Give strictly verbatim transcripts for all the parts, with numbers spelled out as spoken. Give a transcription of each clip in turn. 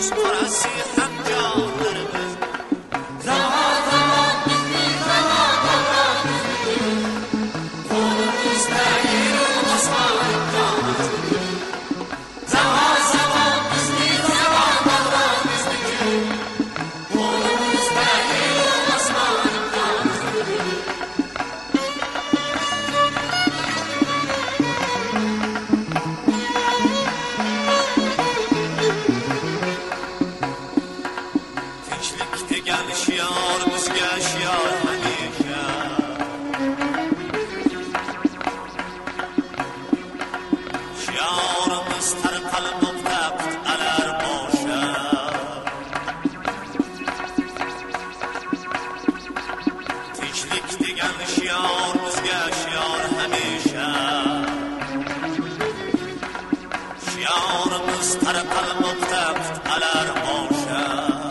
ko'z qorasi ham jonlarimiz. Zamon zamon bizni zamon davron bizniki. Qo'limizda yer osmon imkonimiz. Zamon zamon bizni zamon davron bizniki. Qo'limizda yer osmon imkonimiz. Degan shior bizga shior hamisha. Shiorimiz tarqalmoqda qit'alar boshi. Tinchlik degan shior bizga shior hamisha. Shiorimiz tarqalmoqda qit'alar boshi.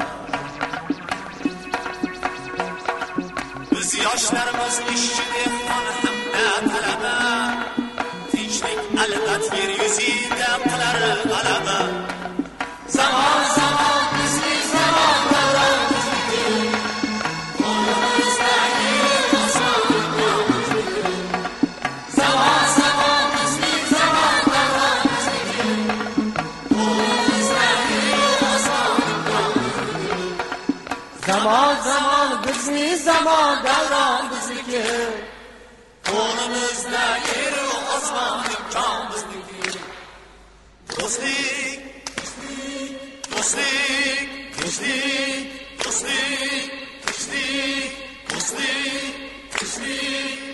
Yoshlarimiz ishchi dehqon hamda talaba. Tinchlik albat yer yuzida qilar g'alaba. Zamon zamon bizni zamon davron bizniki. Qo'limizda yer osmon imkonimizniki. Zamon zamon bizni zamon davron bizniki. Qo'limizda yer osmon imkonimizniki. Zamon zamon bizni zamon davron bizniki. Qo'limizda yer osmon imkon bizniki. Do'stlik, do'stlik, do'stlik, do'stlik, do'stlik, do'stlik, do'stlik, do'stlik.